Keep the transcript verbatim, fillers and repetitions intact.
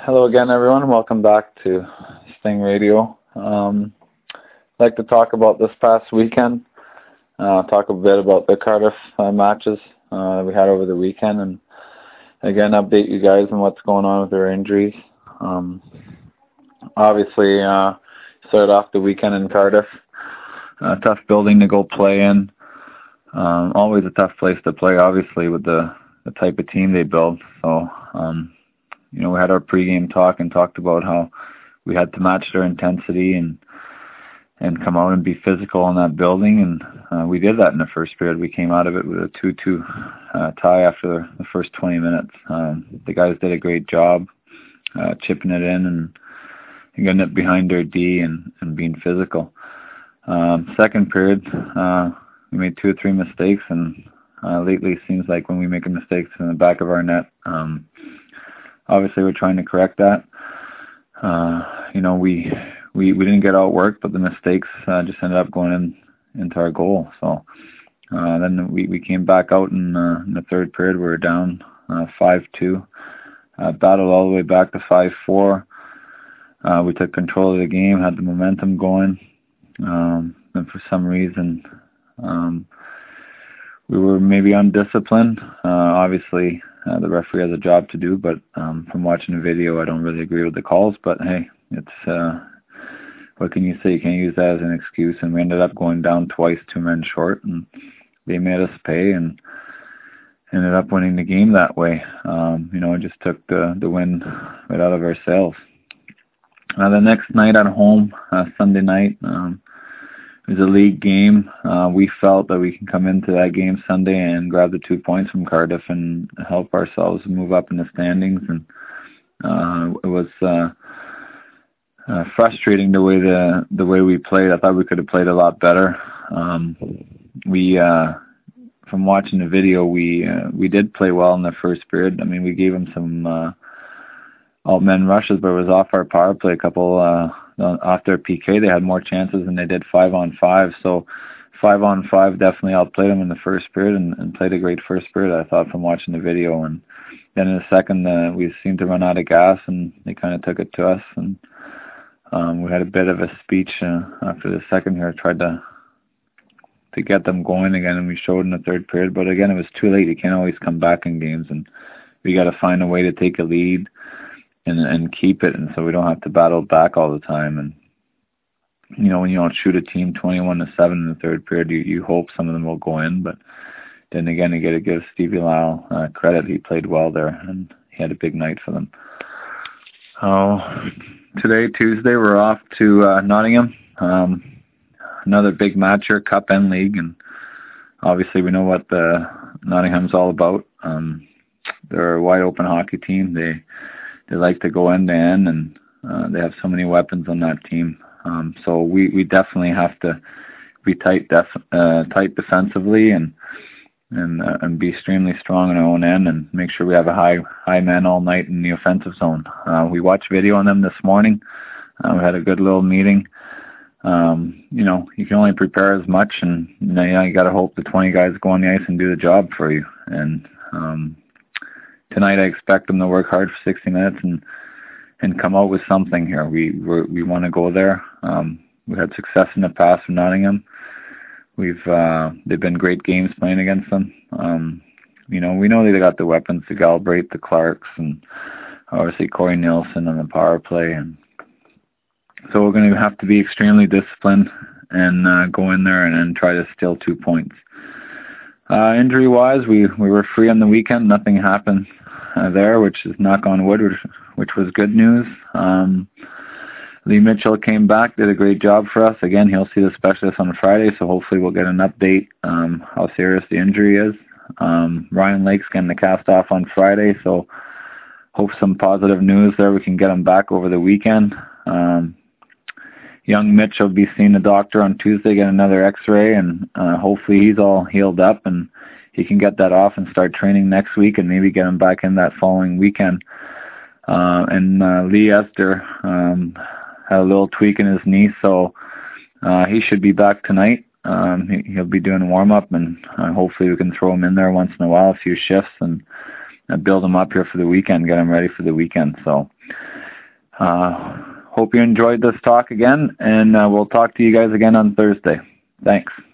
Hello again, everyone. Welcome back to Sting Radio. Um, I'd like to talk about this past weekend, uh, talk a bit about the Cardiff uh, matches uh, we had over the weekend, and again, update you guys on what's going on with their injuries. Um, obviously, uh, started off the weekend in Cardiff. Uh, tough building to go play in. Um, always a tough place to play, obviously, with the, the type of team they build. So, um, you know, we had our pregame talk and talked about how we had to match their intensity and and come out and be physical in that building, and uh, we did that in the first period. We came out of it with a two two uh, tie after the first twenty minutes. Um, the guys did a great job uh, chipping it in and, and getting it behind their D and, and being physical. Um, second period, uh, we made two or three mistakes, and uh, lately it seems like when we make mistakes in the back of our net, um, obviously we're trying to correct that. Uh, you know, we, we we didn't get outworked, but the mistakes uh, just ended up going in into our goal. So uh, then we, we came back out in, uh, in the third period. We were down uh, five two, uh, battled all the way back to five four. Uh, we took control of the game, had the momentum going, um, and for some reason um, we were maybe undisciplined. Uh, obviously, Uh, the referee has a job to do, but um, from watching the video, I don't really agree with the calls. But hey, it's uh, what can you say? You can't use that as an excuse. And we ended up going down twice, two men short, and they made us pay and ended up winning the game that way. Um, you know, it just took the the win right out of our sails. Uh, the next night at home, uh, Sunday night, um, it was a league game. Uh, we felt that we can come into that game Sunday and grab the two points from Cardiff and help ourselves move up in the standings. And uh, it was uh, uh, frustrating the way the the way we played. I thought we could have played a lot better. Um, we, uh, from watching the video, we uh, we did play well in the first period. I mean, we gave them some uh, all men rushes, but it was off our power play. A couple. Uh, Off their P K, they had more chances than they did five on five. So five on five definitely outplayed them in the first period and, and played a great first period, I thought, from watching the video. And then in the second, uh, we seemed to run out of gas, and they kind of took it to us. And um, we had a bit of a speech uh, after the second here, tried to to get them going again, and we showed in the third period. But again, it was too late. You can't always come back in games, and we got to find a way to take a lead and and keep it, and so we don't have to battle back all the time. And you know, when you don't shoot a team twenty-one to seven in the third period, you, you hope some of them will go in. But then again, you got to give Stevie Lyle uh, credit. He played well there, and he had a big night for them. Oh, today, Tuesday, we're off to uh, Nottingham. Um, another big match here, Cup and League, and obviously we know what the Nottingham's all about. Um, they're a wide open hockey team. They They like to go end to end, and uh, they have so many weapons on that team. Um, so we, we definitely have to be tight, def- uh, tight defensively, and and uh, and be extremely strong on our own end, and make sure we have a high high man all night in the offensive zone. Uh, we watched video on them this morning. Uh, we had a good little meeting. Um, you know, you can only prepare as much, and you know, you got to hope the twenty guys go on the ice and do the job for you. And um, tonight, I expect them to work hard for sixty minutes and and come out with something here. We we're, we want to go there. Um, we had success in the past from Nottingham. We've uh, they've been great games playing against them. Um, you know, we know they got the weapons, the Galbraith, the Clarks, and obviously Corey Nielsen on the power play. And so we're going to have to be extremely disciplined and uh, go in there and, and try to steal two points. Uh, injury-wise, we, we were free on the weekend. Nothing happened uh, there, which is knock on wood, which, which was good news. Um, Lee Mitchell came back, did a great job for us. Again, he'll see the specialist on Friday, so hopefully we'll get an update um, how serious the injury is. Um, Ryan Lake's getting the cast off on Friday, so hope some positive news there. We can get him back over the weekend. Um, young Mitch will be seeing the doctor on Tuesday, get another x-ray, and uh, hopefully he's all healed up and he can get that off and start training next week and maybe get him back in that following weekend. Uh, and uh, Lee Esther um, had a little tweak in his knee, so uh, he should be back tonight. Um, he, he'll be doing a warm-up, and uh, hopefully we can throw him in there once in a while, a few shifts, and uh, build him up here for the weekend, get him ready for the weekend. So Uh, hope you enjoyed this talk again, and uh, we'll talk to you guys again on Thursday. Thanks.